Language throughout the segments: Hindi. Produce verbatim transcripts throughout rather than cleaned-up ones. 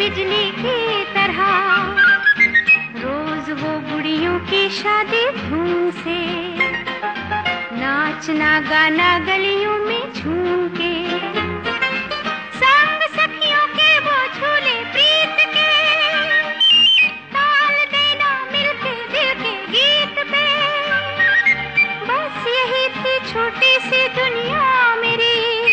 बिजली की तरह। रोज वो बुढ़ियों की शादी धूम से, नाचना गाना गलियों में झूम के, संग सखियों के वो झूले प्रीत के, ताल देना मिलके दिल के गीत पे। बस यही थी छोटी सी दुनिया मेरी,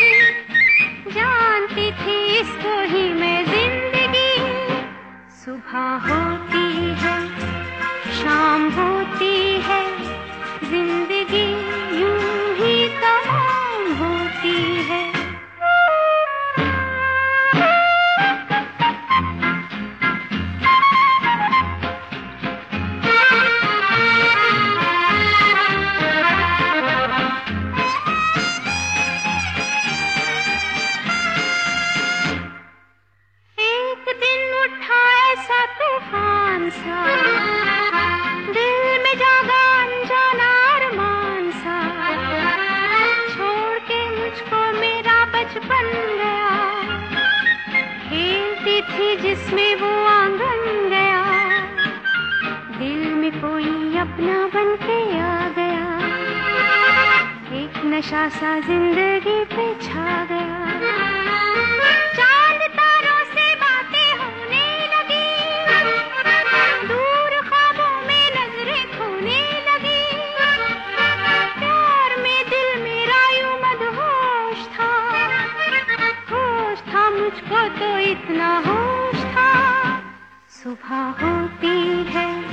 जानती थी इसको ही मैं जिंदगी। सुबह होती है, शाम होती है, जिंदगी यूं ही तमाम होती है। एक दिन उठा ऐसा तूफान सा, दिल में जागा अनजाना अरमान सा, छोड़ के मुझको मेरा बचपन गया। खेलती थी जिसमें वो आंगन गया, दिल में कोई अपना बन के आ गया। एक नशा सा जिंदगी पे छा गया। चांद तारों से बातें होने लगी, दूर ख्वाबों में नजरें खोने लगी। प्यार में दिल मेरा यूं मदहोश था, होश था मुझको तो इतना होश था। सुबह होती है,